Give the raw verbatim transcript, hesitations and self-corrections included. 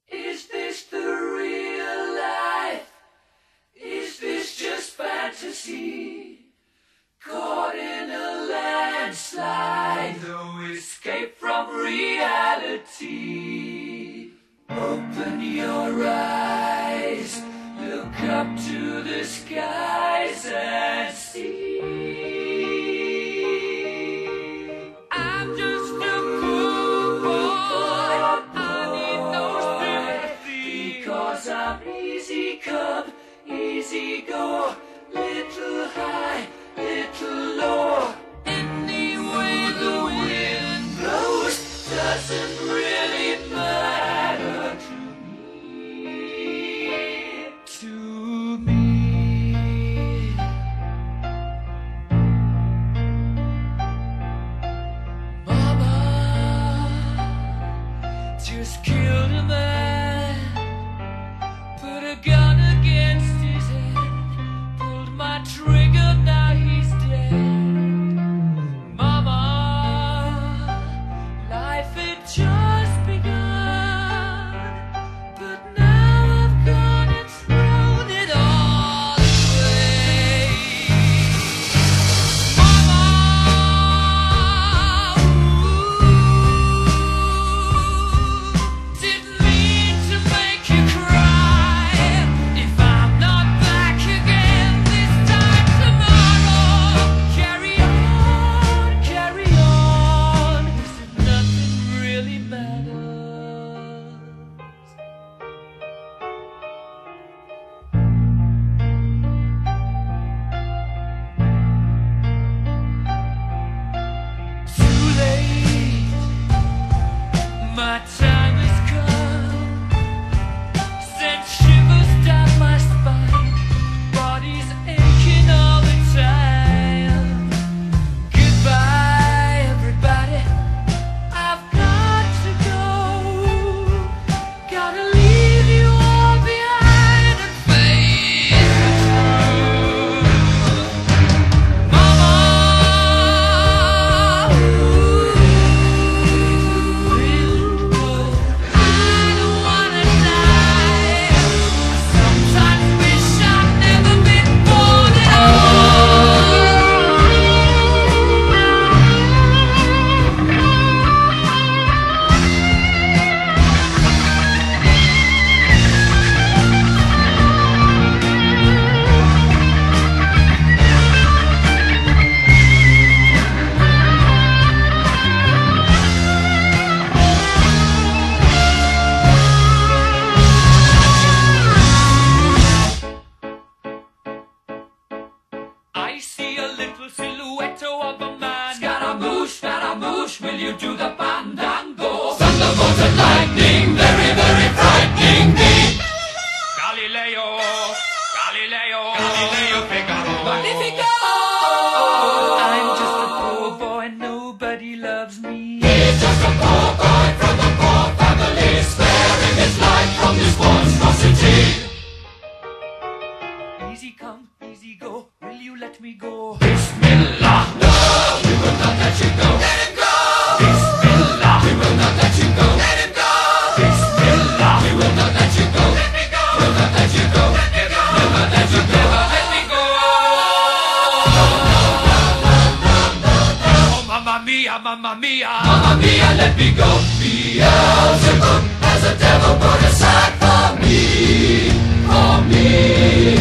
Is this the real life? Is this just fantasy? Caught in a landslide, no escape from reality. Open your eyes, look up to the skies and see. I'm just a poor boy, I need no sympathy, because I'm easy come, easy go, little high, little low. Any way the wind blows doesn't really matter to me, to me. Mama just killed a man, put a gun against his head, pulled my trigger, now he's dead. Mama, life had just begun, but now I've gone and thrown it all away. Mama, ooh, didn't mean to make you cry. If I'm not back again this time tomorrow, carry on, carry on, 'cause nothing really matters. Too late, my time has come. Sent shivers down my spine, body's aching all the time. Goodbye, everybody, I've got to go. Gotta leave you all behind and face the truth. Mama, ooh, I don't wanna die. I sometimes wish I'd never been born at I see a little silhouette of a man. Scaramouche, Scaramouche, will you do the fandango? Thunderbolt and lightning, very, very frightening me. Galileo, Galileo, Galileo Figaro. Magnifico! I'm just a poor boy, nobody loves me. He's just a poor boy from a poor family, sparing his life from this monstrosity. Easy come, easy go, will you let me go? Bismillah, no, we will not let you go. Let him go! Bismillah, we will not let you go. Let him go! Bismillah, we will not let you go. Let me go! We'll not let you go. Let me go! Never let you go. Never let me go. No, no, no, no, no, no, no. Oh, mamma mia, mamma mia, mamma mia, let me go. Beelzebub has a devil put aside for me, for me.